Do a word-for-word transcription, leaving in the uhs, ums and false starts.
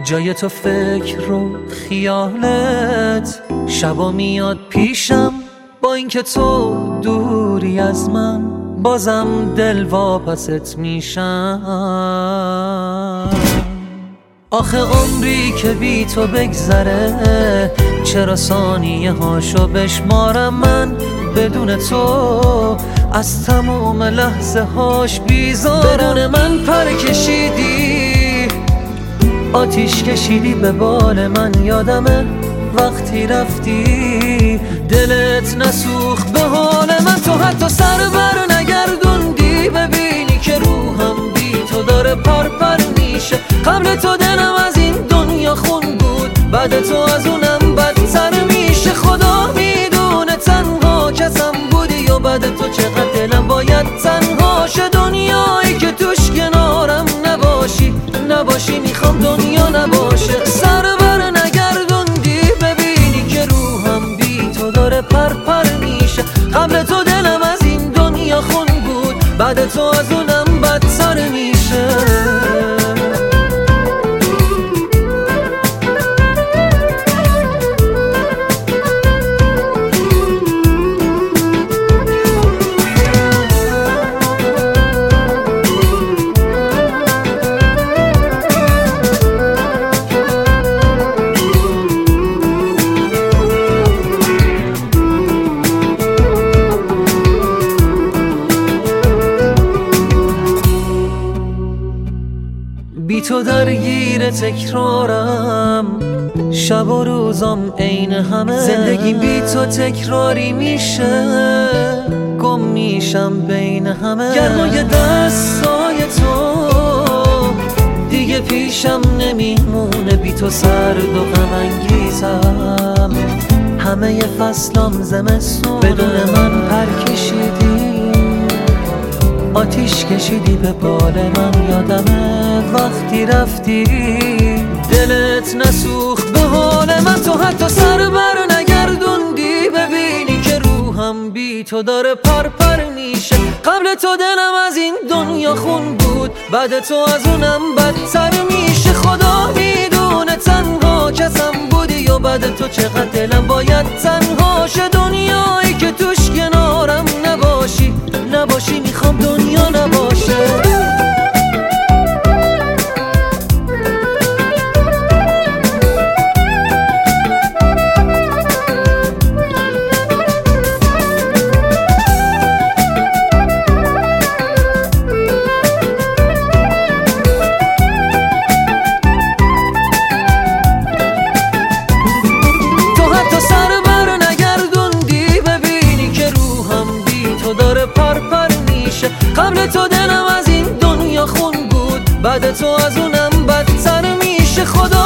جای تو فکر و خیالت شبا میاد پیشم، با اینکه تو دوری از من بازم دل واپست میشم. آخه عمری که بی تو بگذره چرا ثانیه هاشو بشمارم من بدون تو از تمام لحظه هاش بیزارم. بدون من پر کشیدی، آتیش کشیدی به بال من، یادمه وقتی رفتی دلت نسوخت به حال من. تو حتی سر بر نگردوندی ببینی که روحم بی تو داره پر پر میشه. قبل تو دلم از این دنیا خون بود، بعد تو از اونم بدتر میشه. خدا میدونه تنها کسم بودی و بعد تو چقدر دلم باید تنها شه. دنیایی که توش کنارم نباشی نباشی میخوام دنیا نباشه. سر بر نگردوندی ببینی که روحم بی تو داره پر پر میشه. قبل تو دلم از این دنیا خون بود، بعد تو از اونم بدتر میشه. بی تو درگیر تکرارم، شب و روزم عین همه. زندگی بی تو تکراری میشه، گم میشم بین همه. گرمای دستای تو دیگه پیشم نمیمونه، بی تو سرد و غم انگیزم. همه فصلام زمستونه، بدون من پر کشیدی، آتیش کشیدی به بال من. یادمه وقتی رفتی دلت نسوخت به حال من. تو حتی سر بر نگردوندی ببینی که روحم بی تو داره پر پر میشه. قبل تو دلم از این دنیا خون بود، بعد تو از اونم بدتر میشه. خدا میدونه تنها کسم بودی و بعد تو چقدر دلم باید تنها شه. دنیایی که توش کنارم نباشی نباشی میخوام دنیا نباشه. قبل تو دلم از این دنیا خون بود، بعد تو از اونم بدتر میشه. خدا